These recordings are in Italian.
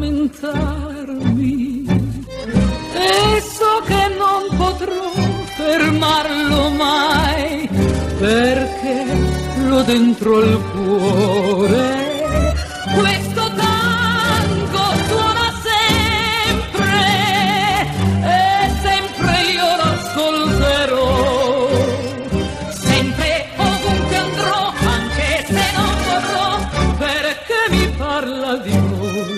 addormentarmi e so che non potrò fermarlo mai, perché l'ho dentro il cuore. Questo tango suona sempre e sempre io l'ascolterò, sempre ovunque andrò, anche se non vorrò, perché mi parla di voi.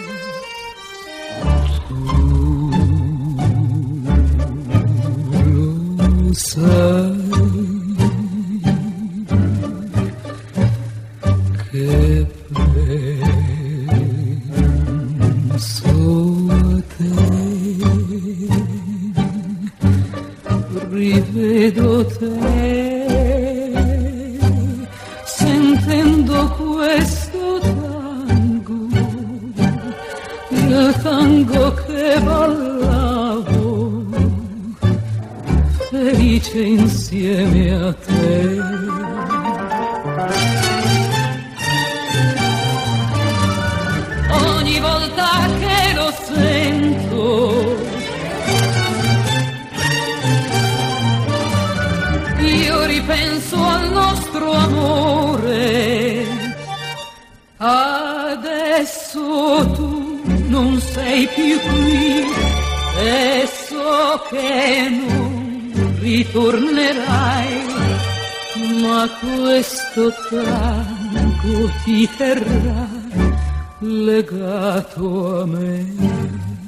Tu lo sai che penso a te, rivedo te, sentendo questo tango, il tango che ballavo, felice insieme a te. Ogni volta che lo sento, io ripenso al nostro amore. Adesso tu non sei più qui e so che non ritornerai, ma questo tango ti terrà legato a me.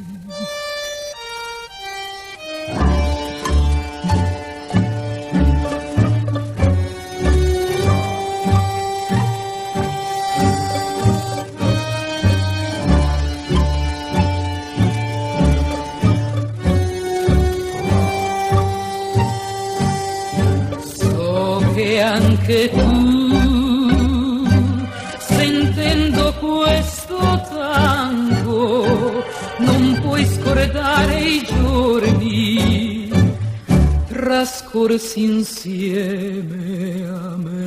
So che anche tu, sentendo questo tango, non puoi scordare i giorni trascorsi insieme a me.